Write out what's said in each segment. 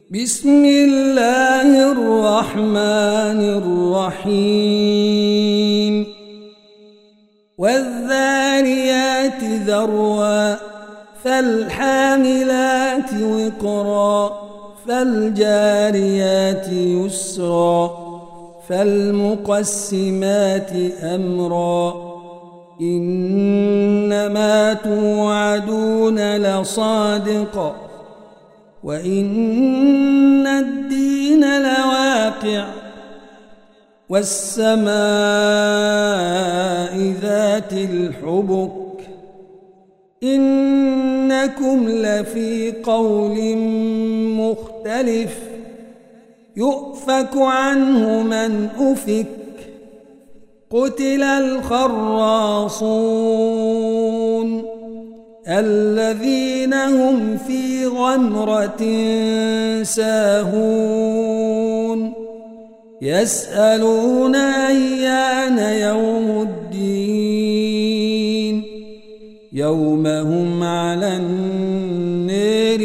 بسم الله الرحمن الرحيم والذاريات ذروا فالحاملات وقرا فالجاريات يسرا فالمقسمات أمرا إنما توعدون لصادق وإن الدين لواقع والسماء ذات الحبك إنكم لفي قول مختلف يؤفك عنه من أفك قتل الخراصون الذين هم في غمرة ساهون يسألون أيان يوم الدين يوم هم على النار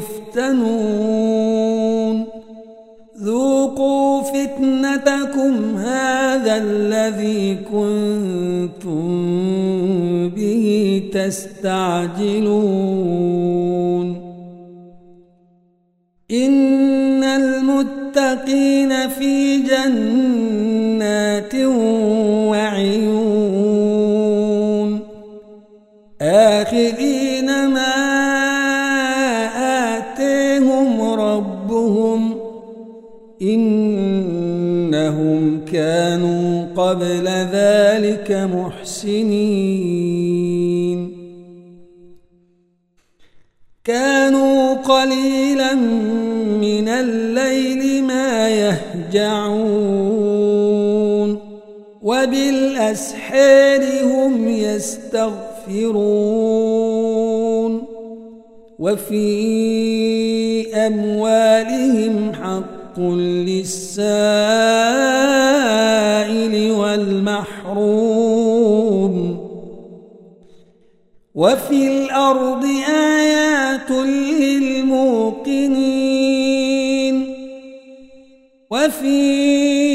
يفتنون ذوقوا فتنتكم هذا الذي كنتم به تستعجلون إن المتقين في جنات وعيون آخذين ما آتيهم ربهم إنهم كانوا قبل ذلك محسنين كانوا قليلا من الليل ما يهجعون وبالأسحار هم يستغفرون وفي أموالهم حق للسائل والمحروم وفي الأرض آيات للموقنين وفي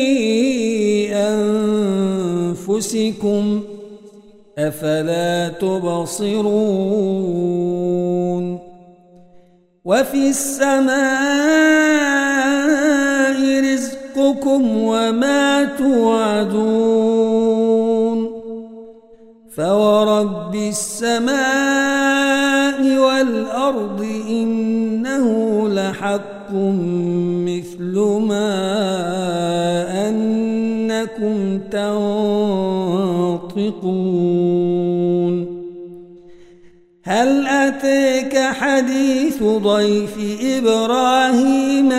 أنفسكم أفلا تبصرون وفي السماء رزقكم وما توعدون فورب السماء والأرض إنه لحق مثل ما أنكم تنطقون هل أتاك حديث ضيف إبراهيم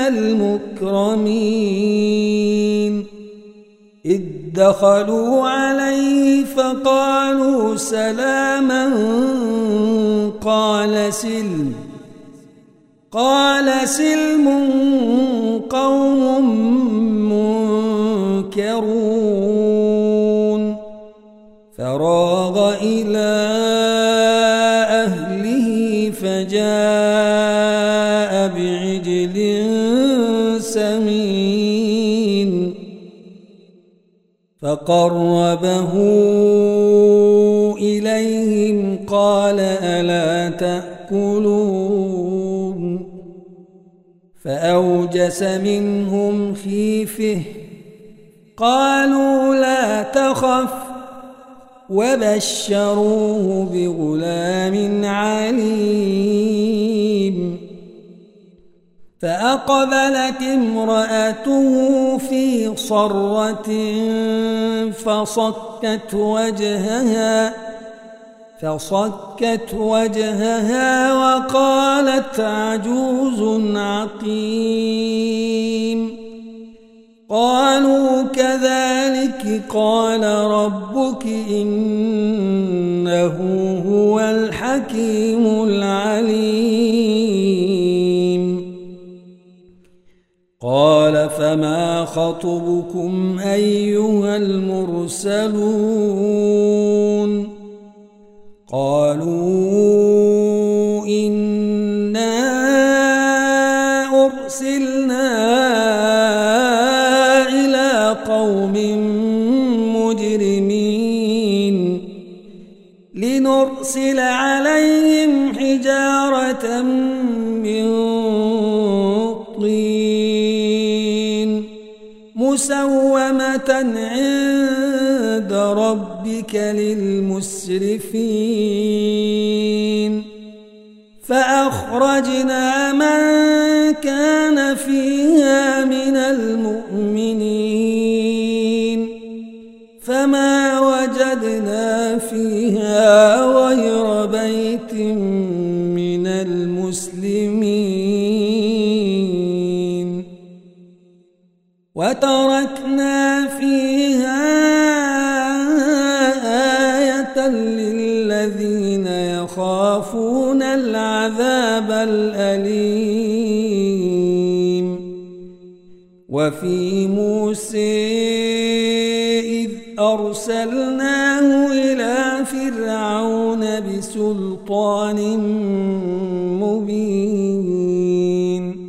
المكرمين إذ دخلوا عليه فقالوا سلاما قال سلم قوم منكرون فراغ إلى أهله فجاء بعجل سمين فقربه إليهم قال ألا تأكلون فأوجس منهم خيفة قالوا لا تخف وبشروه بغلام عليم فأقبلت امرأته في صرة فصكت وجهها وقالت عجوز عقيم قالوا كذلك قال ربك إنه هو الحكيم العليم قال فما خطبكم أيها المرسلون قالوا إنا أرسلنا إلى قوم مجرمين لنرسل عليهم حجارة من طين مسومة عند ربك للمسرفين فأخرجنا من كان فيها من المؤمنين فما وجدنا فيها غير بيت من المسلمين وتركنا فيها آية للذين يخافون العذاب الأليم وفي موسى إذ أرسلناه إلى فرعون بسلطان مبين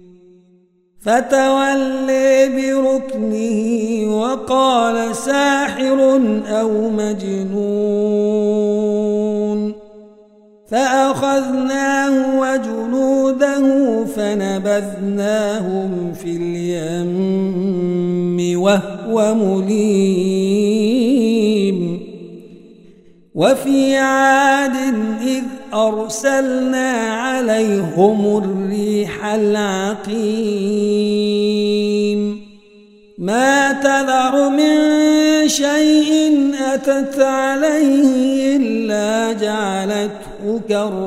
فتولى بركنه وقال ساحر أو مجنون فأخذناه وجنوده فنبذناهم في اليم وهو مليم وفي عاد إذ أرسلنا عليهم الريح العقيم ما تذر من شيء أتت عليه إلا جعلته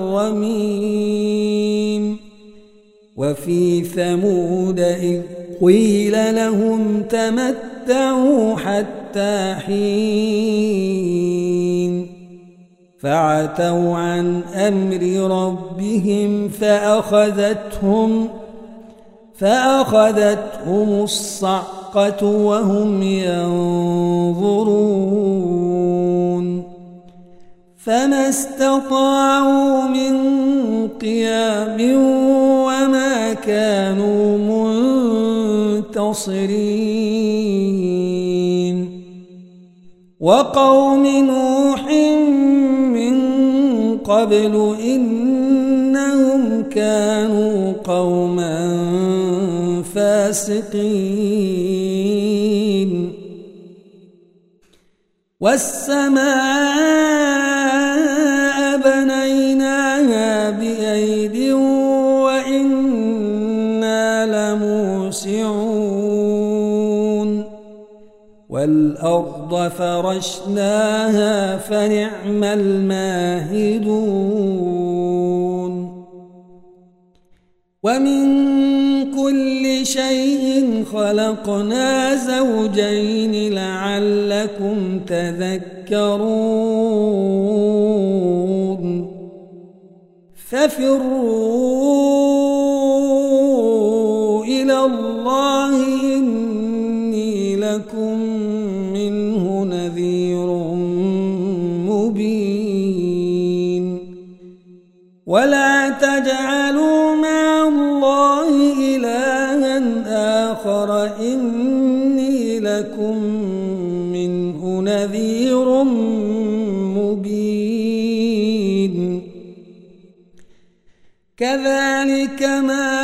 كالرميم وفي ثمود إذ قيل لهم تمتعوا حتى حين فعتوا عن أمر ربهم فأخذتهم الصعقة وهم ينظرون فما استطاعوا من قيام وما كانوا منتصرين وقوم نوح من قبل إنهم كانوا قوما فاسقين والسماء بنيناها بأيد وإنا لموسعون والأرض فرشناها فنعم الماهدون ومن كل شيء خلقنا زوجين لعلكم تذكرون ففروا إلى الله إني لكم منه نذير مبين ولا تجعلوا مع الله إلها آخر إني لكم منه نذير مبين كذلك ما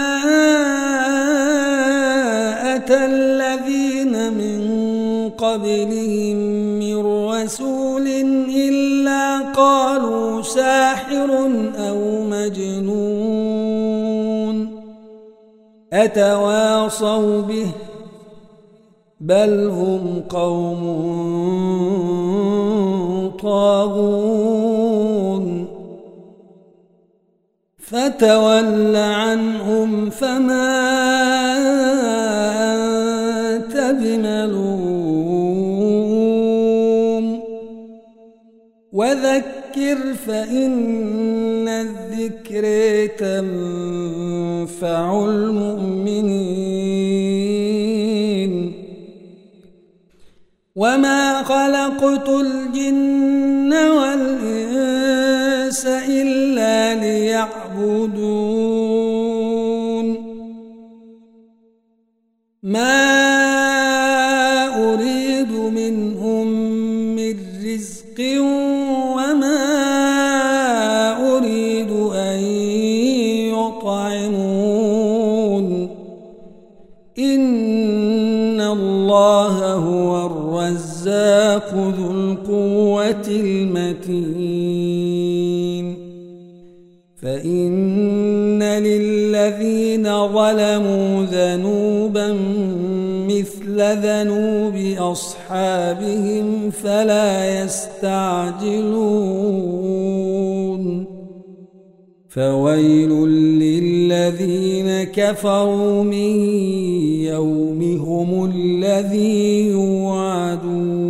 أتى الذين من قبلهم من رسول إلا قالوا ساحر أو مجنون أتواصوا به بل هم قوم طاغون فتول عنهم فما أنت بملوم وذكر فإن الذكر تنفع المؤمنين وما خلقت الجن والإنس إلا ليعبدون ما أريد منهم من رزق وما أريد أن يطعمون إن الله هو الرزاق ذو القوة المتين فإن للذين ظلموا ذنوبا مثل ذنوب أصحابهم فلا يستعجلون فويل للذين كفروا من يومهم الذي يوعدون